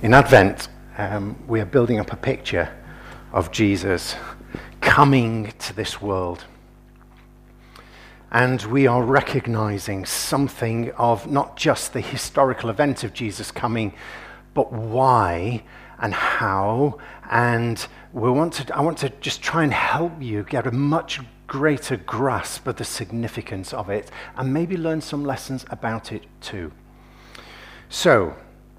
In Advent, we are building up a picture of Jesus coming to this world. And we are recognizing something of not just the historical event of Jesus coming, but why and how. And I want to just try and help you get a much greater grasp of the significance of it, and maybe learn some lessons about it too. So,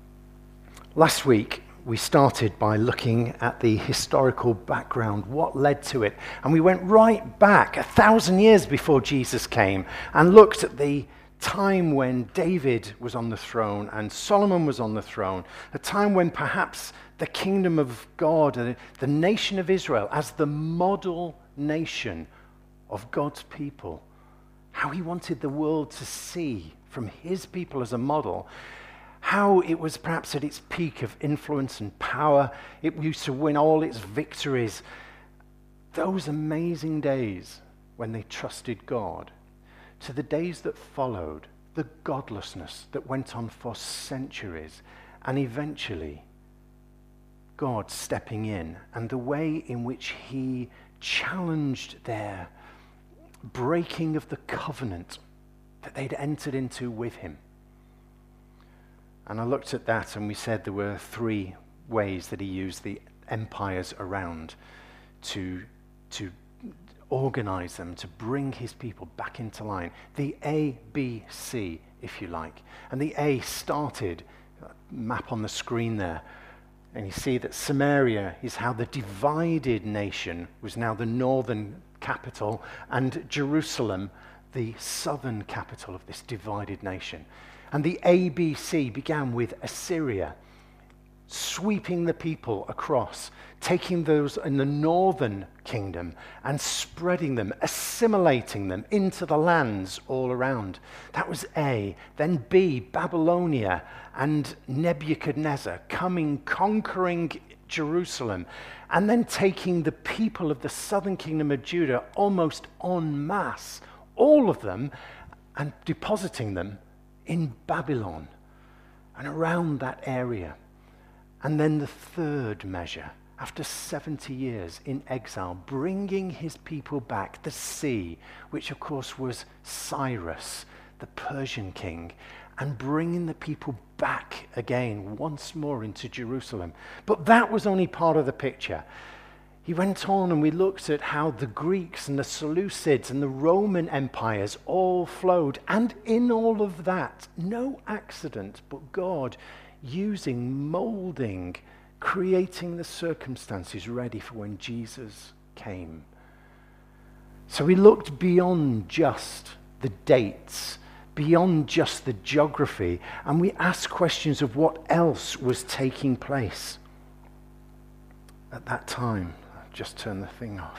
last week, we started by looking at the historical background, what led to it. And we went right back 1,000 years before Jesus came and looked at the time when David was on the throne and Solomon was on the throne, a time when perhaps the kingdom of God, the nation of Israel, as the model nation of God's people, how he wanted the world to see from his people as a model, how it was perhaps at its peak of influence and power. It used to win all its victories. Those amazing days when they trusted God, to the days that followed, the godlessness that went on for centuries, and eventually God stepping in, and the way in which he challenged their breaking of the covenant that they'd entered into with him. And I looked at that, and we said there were three ways that he used the empires around to organize them, to bring his people back into line. The A, B, C, if you like. And the A started, map on the screen there, and you see that Samaria is how the divided nation was now the northern capital, and Jerusalem, the southern capital of this divided nation. And the ABC began with Assyria, sweeping the people across, taking those in the northern kingdom and spreading them, assimilating them into the lands all around. That was A. Then B, Babylonia and Nebuchadnezzar coming, conquering Jerusalem, and then taking the people of the southern kingdom of Judah almost en masse, all of them, and depositing them in Babylon and around that area. And then the third measure, after 70 years in exile, bringing his people back, the sea, which of course was Cyrus, the Persian king, and bringing the people back again once more into Jerusalem. But that was only part of the picture. He went on, and we looked at how the Greeks and the Seleucids and the Roman empires all flowed. And in all of that, no accident, but God using, molding, creating the circumstances ready for when Jesus came. So we looked beyond just the dates, beyond just the geography, and we asked questions of what else was taking place at that time. Just turn the thing off.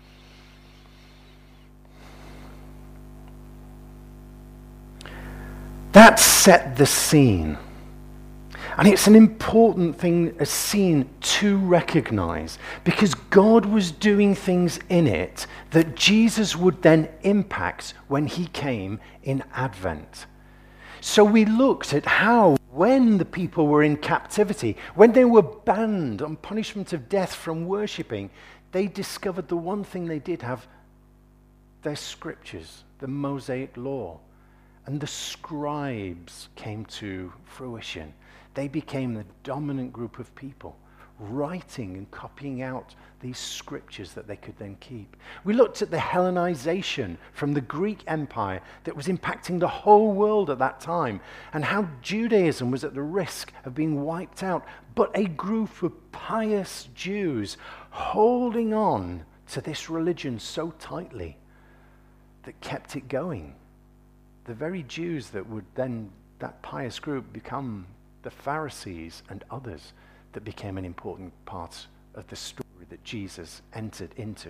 That set the scene. And it's an important thing, a scene to recognize, because God was doing things in it that Jesus would then impact when he came in Advent. So we looked at how, when the people were in captivity, when they were banned on punishment of death from worshipping, they discovered the one thing they did have, their scriptures, the Mosaic law. And the scribes came to fruition. They became the dominant group of people, writing and copying out these scriptures that they could then keep. We looked at the Hellenization from the Greek Empire that was impacting the whole world at that time, and how Judaism was at the risk of being wiped out, but a group of pious Jews holding on to this religion so tightly that kept it going. The very Jews that would then, that pious group, become the Pharisees and others that became an important part of the story that Jesus entered into.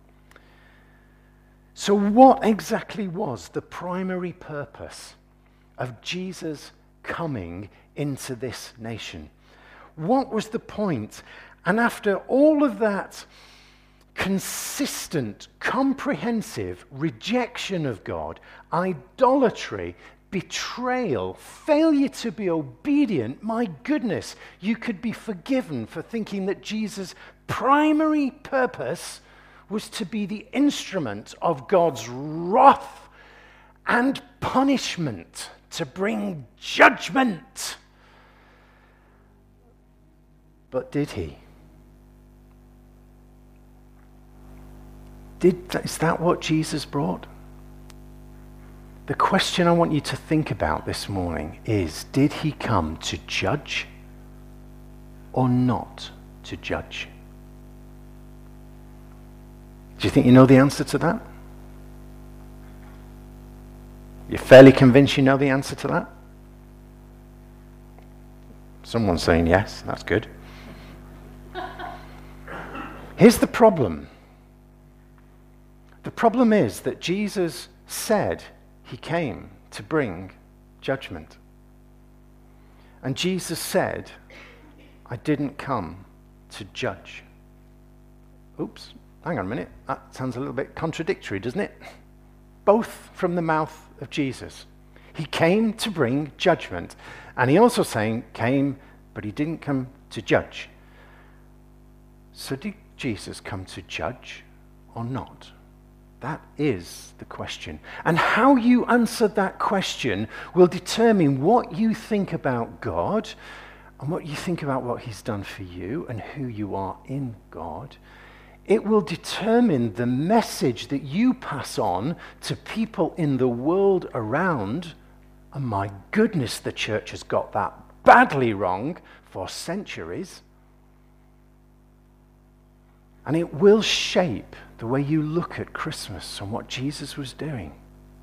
So what exactly was the primary purpose of Jesus coming into this nation? What was the point? And after all of that consistent, comprehensive rejection of God, idolatry, betrayal, failure to be obedient, my goodness, you could be forgiven for thinking that Jesus' primary purpose was to be the instrument of God's wrath and punishment, to bring judgment. But did he? Is that what Jesus brought? The question I want you to think about this morning is, did he come to judge or not to judge? Do you think you know the answer to that? You're fairly convinced you know the answer to that? Someone's saying yes, that's good. Here's the problem. The problem is that Jesus said he came to bring judgment. And Jesus said, I didn't come to judge. Oops, hang on a minute. That sounds a little bit contradictory, doesn't it? Both from the mouth of Jesus. He came to bring judgment. And he also came, but he didn't come to judge. So did Jesus come to judge or not? That is the question. And how you answer that question will determine what you think about God and what you think about what he's done for you and who you are in God. It will determine the message that you pass on to people in the world around. And my goodness, the church has got that badly wrong for centuries. And it will shape the way you look at Christmas and what Jesus was doing.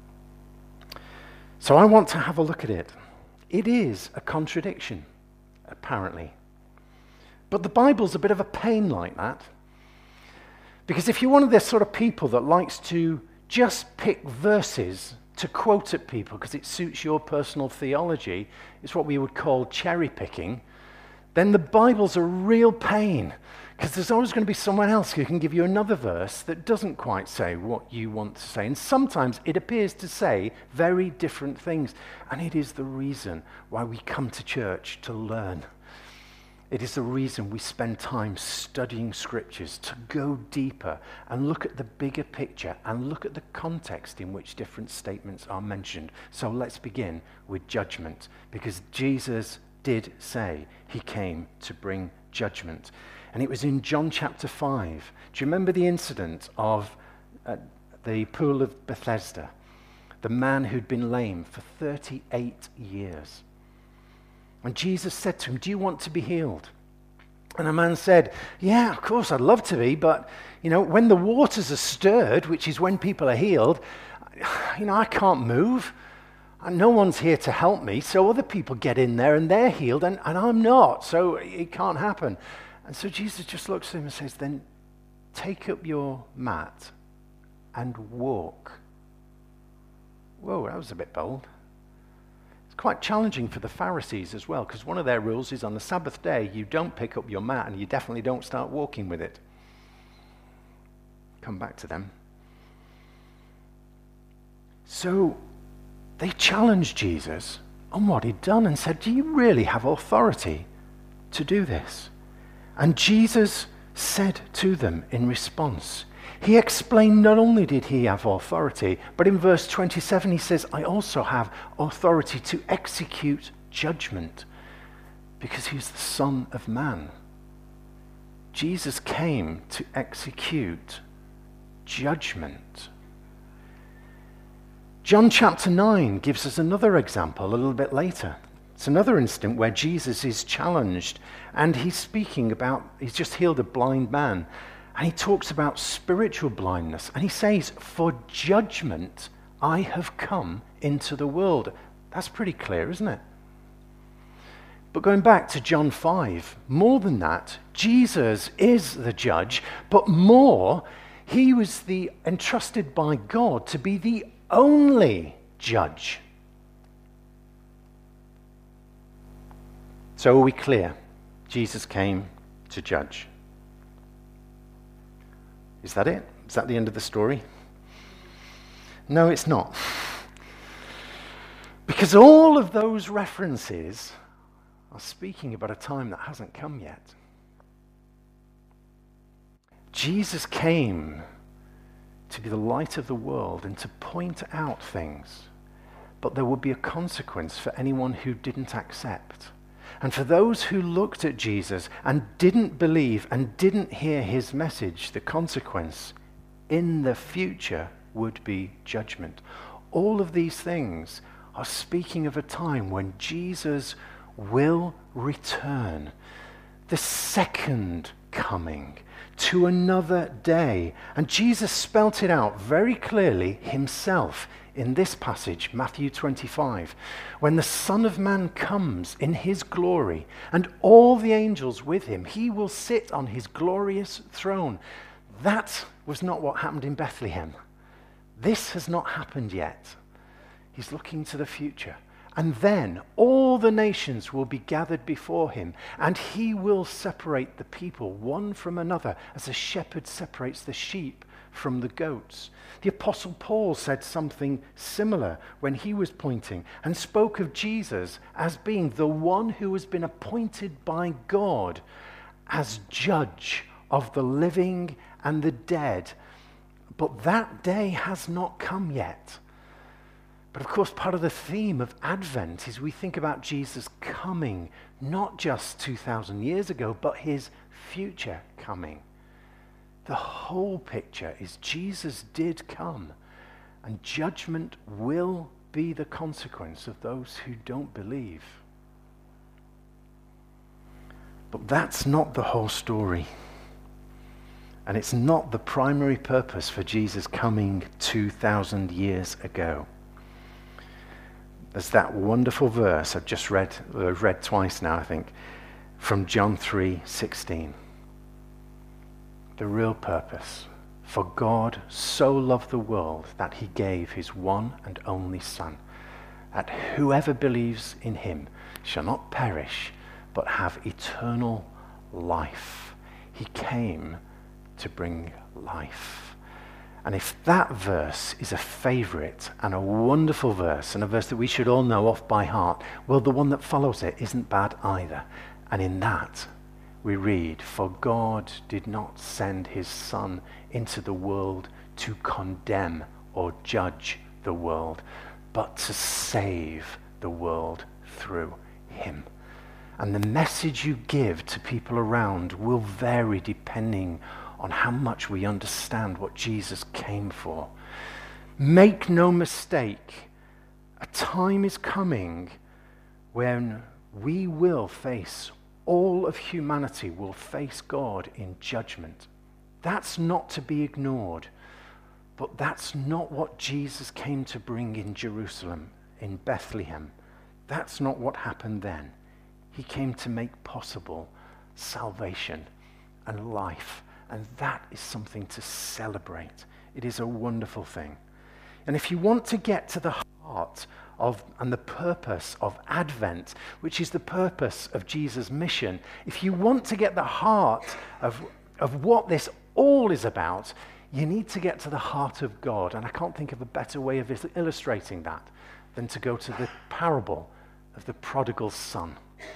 So I want to have a look at it. It is a contradiction, apparently. But the Bible's a bit of a pain like that. Because if you're one of the sort of people that likes to just pick verses to quote at people because it suits your personal theology, it's what we would call cherry picking, then the Bible's a real pain. Because there's always going to be someone else who can give you another verse that doesn't quite say what you want to say. And sometimes it appears to say very different things. And it is the reason why we come to church to learn. It is the reason we spend time studying scriptures, to go deeper and look at the bigger picture and look at the context in which different statements are mentioned. So let's begin with judgment, because Jesus did say he came to bring judgment. And it was in John chapter 5. Do you remember the incident of the pool of Bethesda? The man who'd been lame for 38 years. And Jesus said to him, do you want to be healed? And the man said, yeah, of course, I'd love to be, but, when the waters are stirred, which is when people are healed, I can't move. And no one's here to help me, so other people get in there and they're healed, and I'm not, so it can't happen. And so Jesus just looks at him and says, then take up your mat and walk. Whoa, that was a bit bold. It's quite challenging for the Pharisees as well, because one of their rules is on the Sabbath day, you don't pick up your mat and you definitely don't start walking with it. Come back to them. So they challenged Jesus on what he'd done and said, do you really have authority to do this? And Jesus said to them in response, he explained not only did he have authority, but in verse 27 he says, I also have authority to execute judgment, because he's the Son of Man. Jesus came to execute judgment. John chapter 9 gives us another example a little bit later. It's another instant where Jesus is challenged, and he's speaking about, he's just healed a blind man, and he talks about spiritual blindness, and he says, for judgment I have come into the world. That's pretty clear, isn't it? But going back to John 5, more than that, Jesus is the judge, but more, he was entrusted by God to be the only judge. So are we clear? Jesus came to judge. Is that it? Is that the end of the story? No, it's not. Because all of those references are speaking about a time that hasn't come yet. Jesus came to be the light of the world and to point out things, but there would be a consequence for anyone who didn't accept. And for those who looked at Jesus and didn't believe and didn't hear his message, the consequence in the future would be judgment. All of these things are speaking of a time when Jesus will return, the second coming, to another day. And Jesus spelt it out very clearly himself in this passage, Matthew 25. When the Son of Man comes in his glory and all the angels with him, he will sit on his glorious throne. That was not what happened in Bethlehem. This has not happened yet. He's looking to the future. And then all the nations will be gathered before him, and he will separate the people one from another, as a shepherd separates the sheep from the goats. The Apostle Paul said something similar when he was pointing and spoke of Jesus as being the one who has been appointed by God as judge of the living and the dead. But that day has not come yet. But of course, part of the theme of Advent is we think about Jesus coming, not just 2,000 years ago, but his future coming. The whole picture is Jesus did come, and judgment will be the consequence of those who don't believe. But that's not the whole story. And it's not the primary purpose for Jesus coming 2,000 years ago. There's that wonderful verse I've just read twice now, I think, from John 3:16. The real purpose. For God so loved the world that he gave his one and only Son, that whoever believes in him shall not perish, but have eternal life. He came to bring life. And if that verse is a favorite and a wonderful verse, and a verse that we should all know off by heart, well, the one that follows it isn't bad either. And in that, we read, for God did not send his Son into the world to condemn or judge the world, but to save the world through him. And the message you give to people around will vary depending on how much we understand what Jesus came for. Make no mistake, a time is coming when we will face, all of humanity will face God in judgment. That's not to be ignored, but that's not what Jesus came to bring in Jerusalem, in Bethlehem. That's not what happened then. He came to make possible salvation and life. And that is something to celebrate. It is a wonderful thing. And if you want to get to the heart of and the purpose of Advent, which is the purpose of Jesus' mission, if you want to get the heart of what this all is about, you need to get to the heart of God. And I can't think of a better way of illustrating that than to go to the parable of the prodigal son.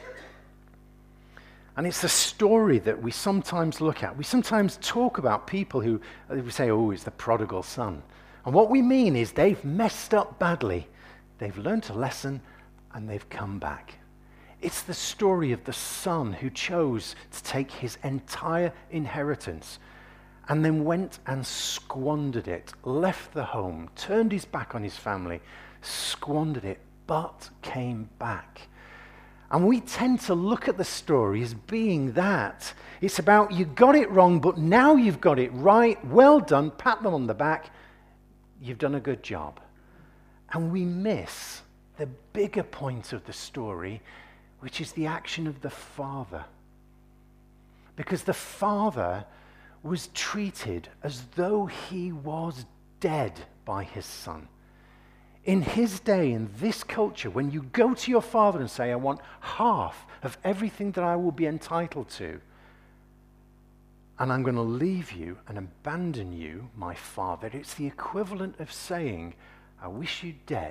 And it's a story that we sometimes look at. We sometimes talk about people who we say, oh, it's the prodigal son. And what we mean is they've messed up badly. They've learned a lesson and they've come back. It's the story of the son who chose to take his entire inheritance and then went and squandered it, left the home, turned his back on his family, squandered it, but came back. And we tend to look at the story as being that. It's about you got it wrong, but now you've got it right. Well done. Pat them on the back. You've done a good job. And we miss the bigger point of the story, which is the action of the father. Because the father was treated as though he was dead by his son. In his day, in this culture, when you go to your father and say, I want half of everything that I will be entitled to, and I'm going to leave you and abandon you, my father, it's the equivalent of saying, I wish you dead,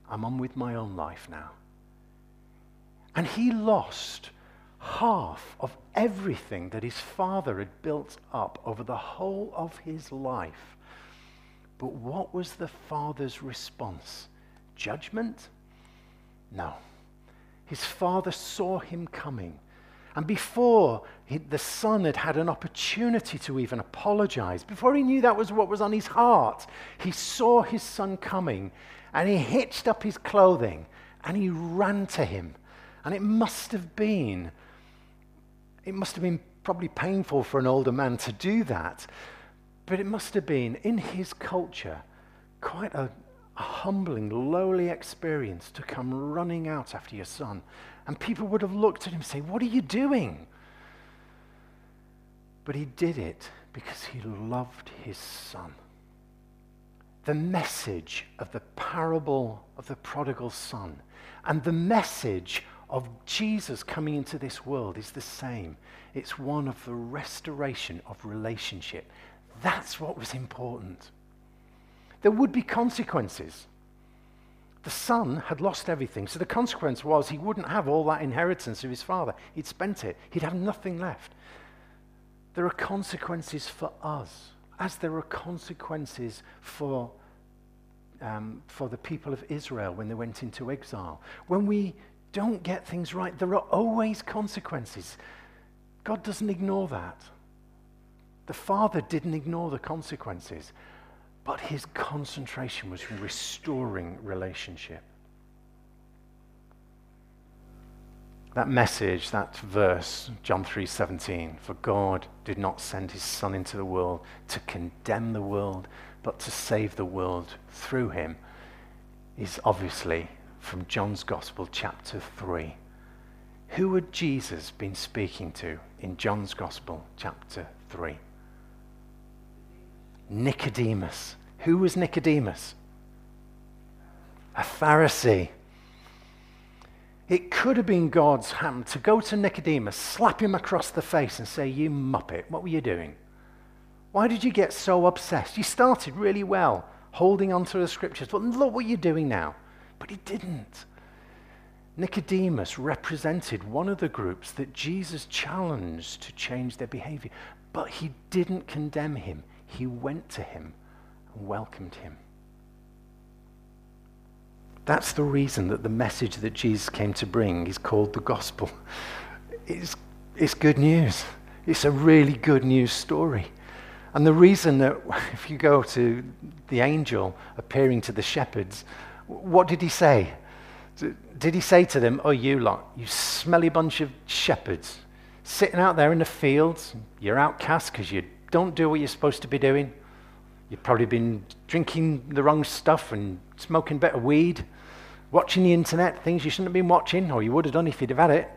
I'm on with my own life now. And he lost half of everything that his father had built up over the whole of his life. But what was the father's response? Judgment? No. His father saw him coming. And before the son had had an opportunity to even apologize, before he knew that was what was on his heart, he saw his son coming and he hitched up his clothing and he ran to him. And it must have been probably painful for an older man to do that, but it must have been, in his culture, quite a humbling, lowly experience to come running out after your son. And people would have looked at him and say, "What are you doing?" But he did it because he loved his son. The message of the parable of the prodigal son and the message of Jesus coming into this world is the same. It's one of the restoration of relationship. That's what was important. There would be consequences. The son had lost everything, so the consequence was he wouldn't have all that inheritance of his father. He'd spent it. He'd have nothing left. There are consequences for us, as there are consequences for the people of Israel when they went into exile. When we don't get things right, there are always consequences. God doesn't ignore that. The father didn't ignore the consequences, but his concentration was restoring relationship. That message, that verse, John 3:17, for God did not send his son into the world to condemn the world, but to save the world through him, is obviously from John's Gospel, chapter 3. Who had Jesus been speaking to in John's Gospel, chapter 3? Nicodemus. Who was Nicodemus? A Pharisee. It could have been God's hand to go to Nicodemus, slap him across the face and say, "You muppet, what were you doing? Why did you get so obsessed? You started really well, holding on to the scriptures, but look what you're doing now." But he didn't. Nicodemus represented one of the groups that Jesus challenged to change their behavior, but he didn't condemn him. He went to him and welcomed him. That's the reason that the message that Jesus came to bring is called the gospel. It's good news. It's a really good news story. And the reason that if you go to the angel appearing to the shepherds, what did he say? Did he say to them, "Oh, you lot, you smelly bunch of shepherds, sitting out there in the fields, you're outcast because you don't do what you're supposed to be doing. You've probably been drinking the wrong stuff and smoking better weed, watching the internet, things you shouldn't have been watching, or you would have done if you'd have had it."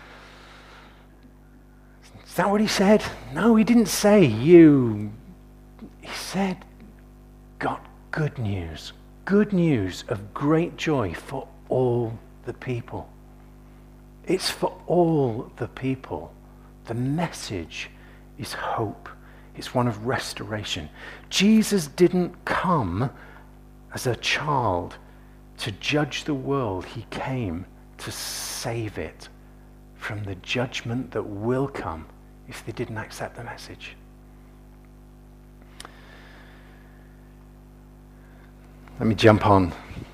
Is that what he said? No, he didn't say you. He said, got good news of great joy for all the people. It's for all the people. The message is hope. It's one of restoration. Jesus didn't come as a child to judge the world. He came to save it from the judgment that will come if they didn't accept the message. Let me jump on.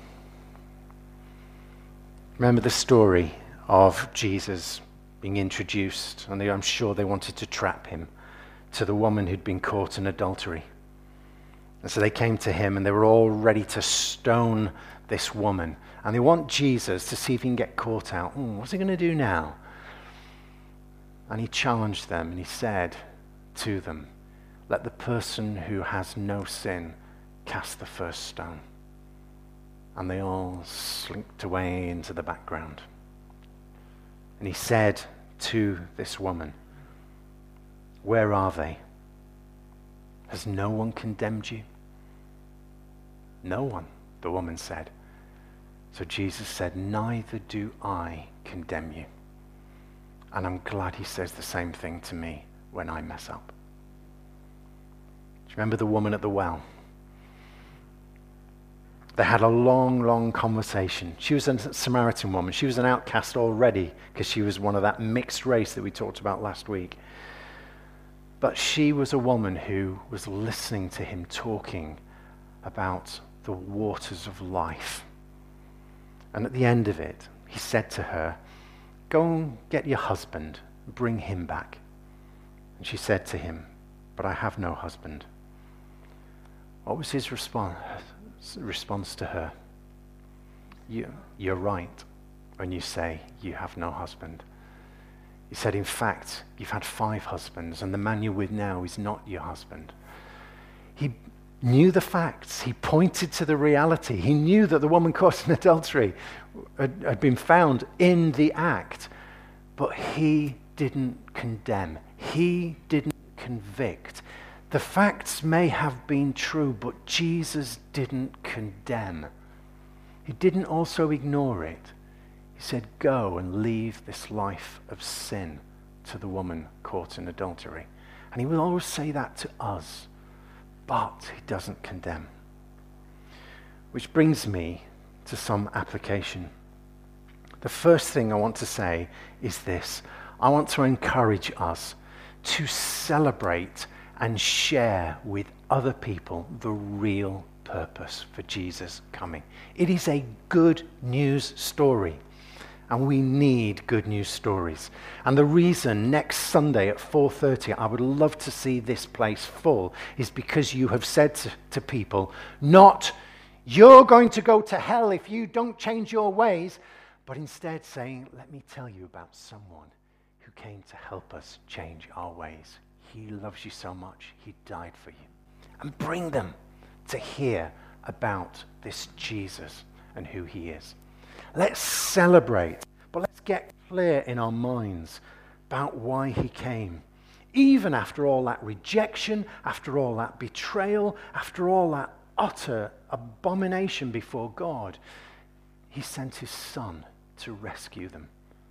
Remember the story of Jesus being introduced, and I'm sure they wanted to trap him, to the woman who'd been caught in adultery. And so they came to him and they were all ready to stone this woman. And they want Jesus to see if he can get caught out. What's he going to do now? And he challenged them and he said to them, "Let the person who has no sin cast the first stone." And they all slinked away into the background. And he said to this woman, "Where are they? Has no one condemned you?" "No one," the woman said. So Jesus said, "Neither do I condemn you." And I'm glad he says the same thing to me when I mess up. Do you remember the woman at the well? They had a long, long conversation. She was a Samaritan woman. She was an outcast already because she was one of that mixed race that we talked about last week. But she was a woman who was listening to him talking about the waters of life. And at the end of it, he said to her, "Go and get your husband, bring him back." And she said to him, "But I have no husband." What was his response to her? You're right when you say you have no husband. He said, "In fact, you've had 5 husbands, and the man you're with now is not your husband." He knew the facts. He pointed to the reality. He knew that the woman caught in adultery had been found in the act, but he didn't condemn. He didn't convict. The facts may have been true, but Jesus didn't condemn. He didn't also ignore it. He said, "Go and leave this life of sin," to the woman caught in adultery. And he will always say that to us, but he doesn't condemn. Which brings me to some application. The first thing I want to say is this. I want to encourage us to celebrate and share with other people the real purpose for Jesus coming. It is a good news story, and we need good news stories. And the reason next Sunday at 4:30 I would love to see this place full is because you have said to people, not, "You're going to go to hell if you don't change your ways," but instead saying, "Let me tell you about someone who came to help us change our ways. He loves you so much, he died for you." And bring them to hear about this Jesus and who he is. Let's celebrate, but let's get clear in our minds about why he came. Even after all that rejection, after all that betrayal, after all that utter abomination before God, he sent his Son to rescue them.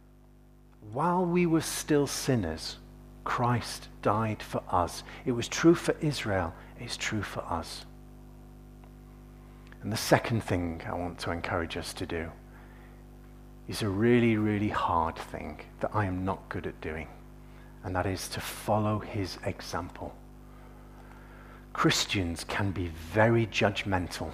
While we were still sinners, Christ died for us. It was true for Israel, it's true for us. And the second thing I want to encourage us to do is a really, really hard thing that I am not good at doing, and that is to follow his example. Christians can be very judgmental.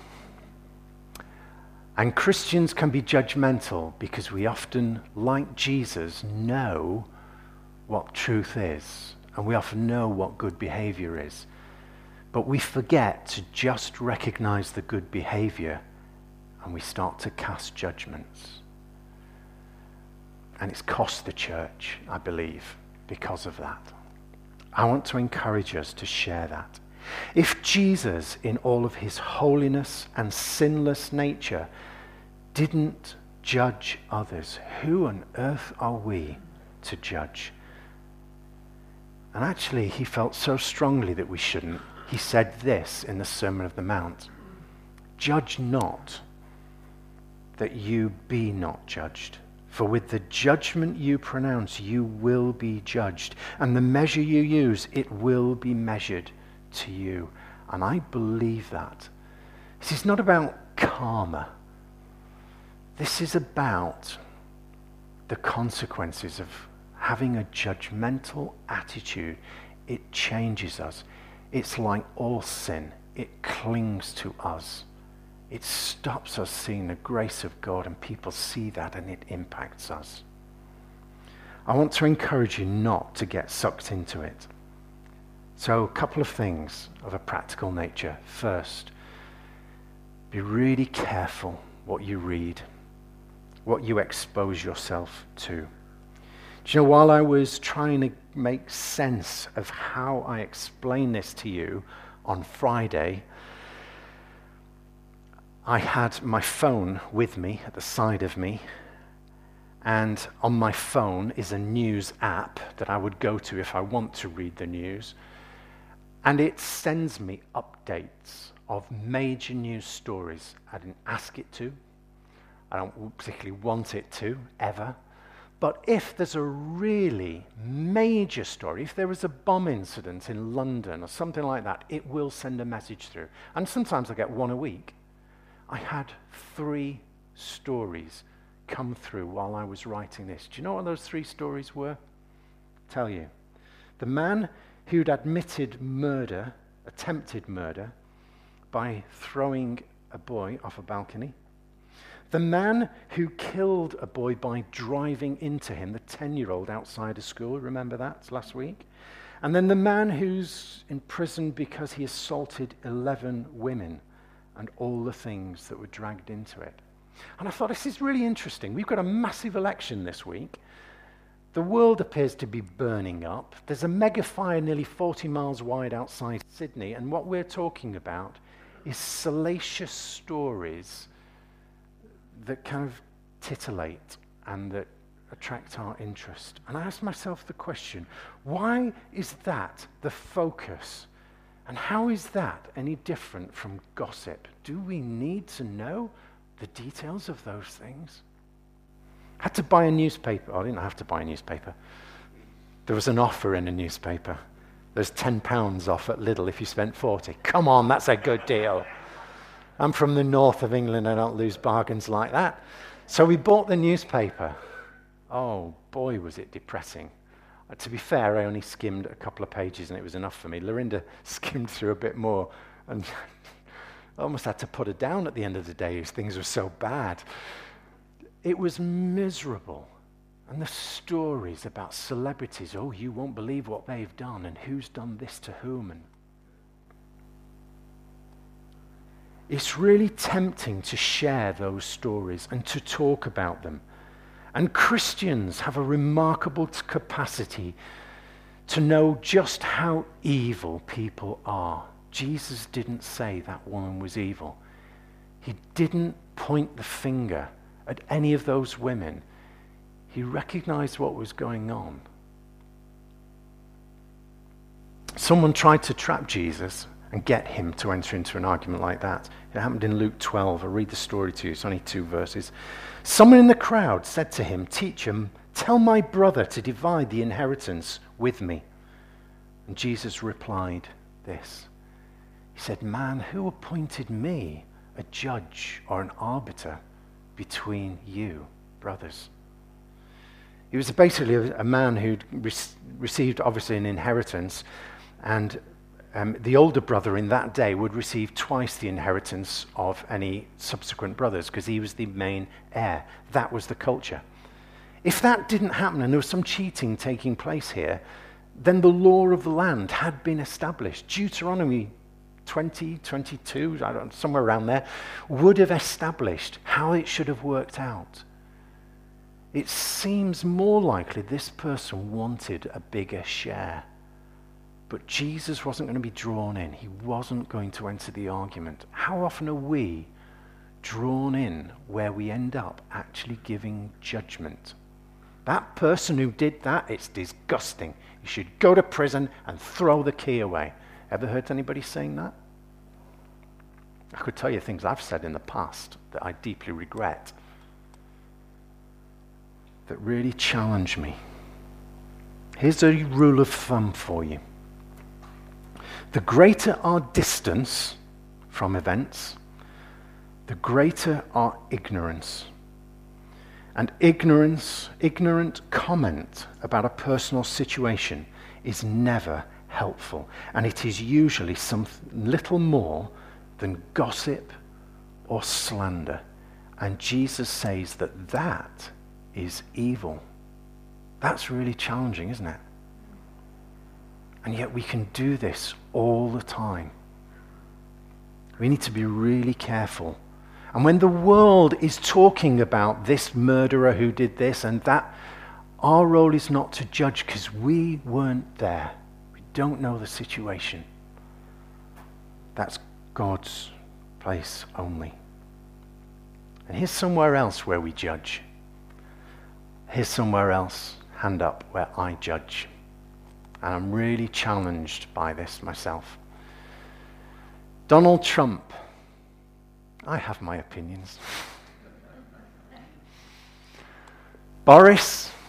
And Christians can be judgmental because we often, like Jesus, know what truth is, and we often know what good behavior is. But we forget to just recognize the good behavior, and we start to cast judgments. And it's cost the church, I believe, because of that. I want to encourage us to share that. If Jesus, in all of his holiness and sinless nature, didn't judge others, who on earth are we to judge? And actually, he felt so strongly that we shouldn't. He said this in the Sermon on the Mount: "Judge not, that you be not judged. For with the judgment you pronounce, you will be judged. And the measure you use, it will be measured to you." And I believe that. This is not about karma. This is about the consequences of having a judgmental attitude. It changes us. It's like all sin. It clings to us. It stops us seeing the grace of God, and people see that and it impacts us. I want to encourage you not to get sucked into it. So a couple of things of a practical nature. First, be really careful what you read, what you expose yourself to. Do you know, while I was trying to make sense of how I explain this to you on Friday, I had my phone with me at the side of me, and on my phone is a news app that I would go to if I want to read the news, and it sends me updates of major news stories. I didn't ask it to. I don't particularly want it to, ever. But if there's a really major story, if there was a bomb incident in London or something like that, it will send a message through. And sometimes I get one a week. I had 3 stories come through while I was writing this. Do you know what those 3 stories were? Tell you. The man who'd admitted murder, attempted murder, by throwing a boy off a balcony. The man who killed a boy by driving into him, the 10-year-old outside of school, remember that last week? And then the man who's in prison because he assaulted 11 women and all the things that were dragged into it. And I thought, this is really interesting. We've got a massive election this week. The world appears to be burning up. There's a mega fire nearly 40 miles wide outside Sydney, and what we're talking about is salacious stories that kind of titillate and that attract our interest. And I asked myself the question, why is that the focus? And how is that any different from gossip? Do we need to know the details of those things? I had to buy a newspaper. I didn't have to buy a newspaper. There was an offer in a newspaper. There's £10 off at Lidl if you spent 40. Come on, that's a good deal. I'm from the north of England. I don't lose bargains like that. So we bought the newspaper. Oh, boy, was it depressing. To be fair, I only skimmed a couple of pages and it was enough for me. Lorinda skimmed through a bit more and I almost had to put her down at the end of the day as things were so bad. It was miserable. And the stories about celebrities, oh, you won't believe what they've done and who's done this to whom. And it's really tempting to share those stories and to talk about them. And Christians have a remarkable capacity to know just how evil people are. Jesus didn't say that woman was evil. He didn't point the finger at any of those women. He recognized what was going on. Someone tried to trap Jesus and get him to enter into an argument like that. It happened in Luke 12. I'll read the story to you. It's only 2 verses. Someone in the crowd said to him, "Teacher, tell my brother to divide the inheritance with me." And Jesus replied this. He said, "Man, who appointed me a judge or an arbiter between you, brothers?" He was basically a man who'd received, obviously, an inheritance, and the older brother in that day would receive twice the inheritance of any subsequent brothers because he was the main heir. That was the culture. If that didn't happen and there was some cheating taking place here, then the law of the land had been established. Deuteronomy 20, 22, somewhere around there, would have established how it should have worked out. It seems more likely this person wanted a bigger share. But Jesus wasn't going to be drawn in. He wasn't going to enter the argument. How often are we drawn in where we end up actually giving judgment? That person who did that, it's disgusting. You should go to prison and throw the key away. Ever heard anybody saying that? I could tell you things I've said in the past that I deeply regret, that really challenge me. Here's a rule of thumb for you. The greater our distance from events, the greater our ignorance. And ignorant comment about a personal situation is never helpful. And it is usually something little more than gossip or slander. And Jesus says that that is evil. That's really challenging, isn't it? And yet we can do this all the time. We need to be really careful. And when the world is talking about this murderer who did this and that, our role is not to judge because we weren't there. We don't know the situation. That's God's place only. And here's somewhere else where we judge. Here's somewhere else, hand up, where I judge. And I'm really challenged by this myself. Donald Trump. I have my opinions. Boris.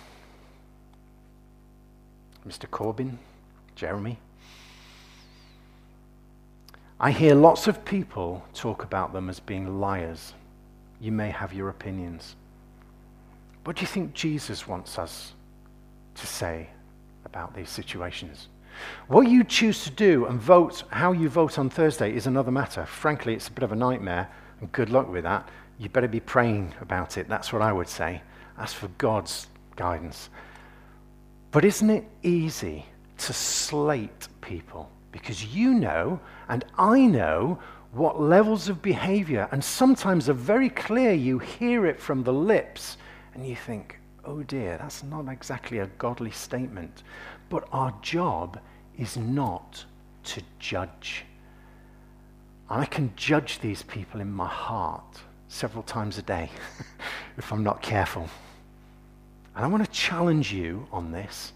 Mr. Corbyn. Jeremy. I hear lots of people talk about them as being liars. You may have your opinions. What do you think Jesus wants us to say about these situations? What you choose to do and vote, how you vote on Thursday is another matter. Frankly, it's a bit of a nightmare, and good luck with that. You better be praying about it. That's what I would say. Ask for God's guidance. But isn't it easy to slate people? Because you know, and I know, what levels of behavior, and sometimes are very clear, you hear it from the lips, and you think, oh dear, that's not exactly a godly statement. But our job is not to judge. I can judge these people in my heart several times a day if I'm not careful. And I want to challenge you on this.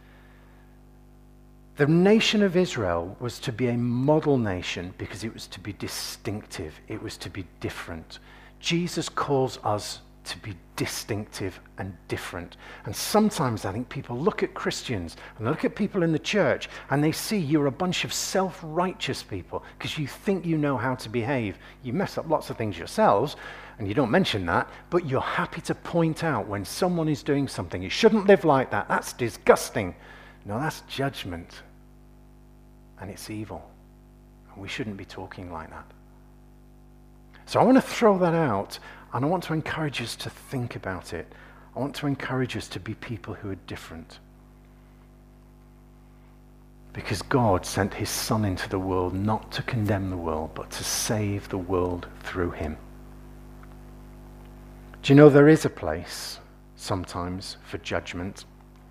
The nation of Israel was to be a model nation because it was to be distinctive. It was to be different. Jesus calls us to be distinctive and different. And sometimes I think people look at Christians and look at people in the church and they see you're a bunch of self-righteous people because you think you know how to behave. You mess up lots of things yourselves and you don't mention that, but you're happy to point out when someone is doing something. You shouldn't live like that. That's disgusting. No, that's judgment. And it's evil. And we shouldn't be talking like that. So I want to throw that out, and I want to encourage us to think about it. I want to encourage us to be people who are different. Because God sent his Son into the world not to condemn the world, but to save the world through him. Do you know there is a place sometimes for judgment?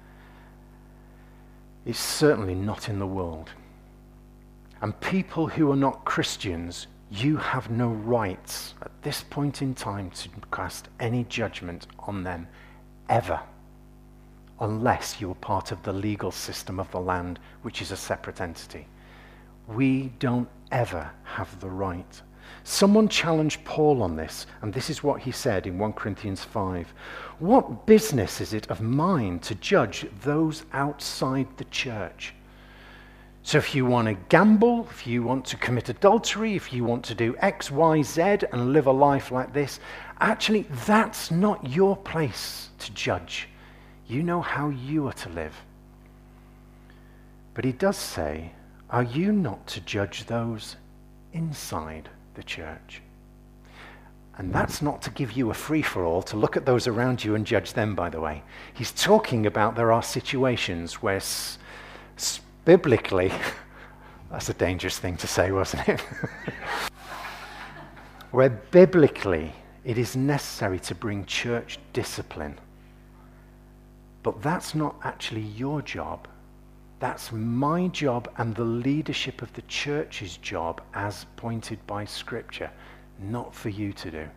It's certainly not in the world. And people who are not Christians, you have no rights at this point in time to cast any judgment on them, ever, unless you are part of the legal system of the land, which is a separate entity. We don't ever have the right. Someone challenged Paul on this, and this is what he said in 1 Corinthians 5. What business is it of mine to judge those outside the church? So if you want to gamble, if you want to commit adultery, if you want to do X, Y, Z and live a life like this, actually that's not your place to judge. You know how you are to live. But he does say, are you not to judge those inside the church? And that's not to give you a free-for-all to look at those around you and judge them, by the way. He's talking about there are situations where biblically, that's a dangerous thing to say, wasn't it? Where biblically it is necessary to bring church discipline. But that's not actually your job. That's my job and the leadership of the church's job as pointed by Scripture, not for you to do.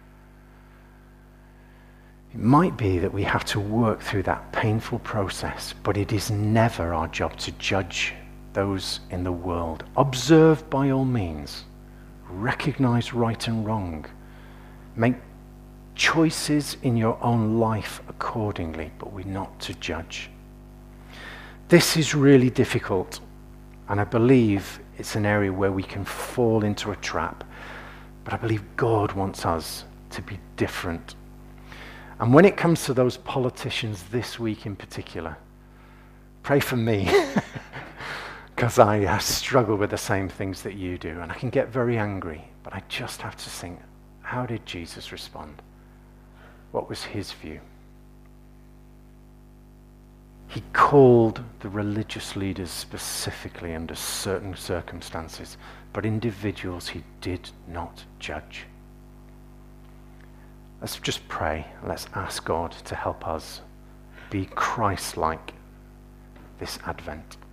It might be that we have to work through that painful process, but it is never our job to judge those in the world. Observe by all means. Recognize right and wrong. Make choices in your own life accordingly, but we're not to judge. This is really difficult, and I believe it's an area where we can fall into a trap. But I believe God wants us to be different. And when it comes to those politicians this week in particular, pray for me, because I struggle with the same things that you do, and I can get very angry, but I just have to think, how did Jesus respond? What was his view? He called the religious leaders specifically under certain circumstances, but individuals he did not judge. Let's just pray. Let's ask God to help us be Christ-like this Advent.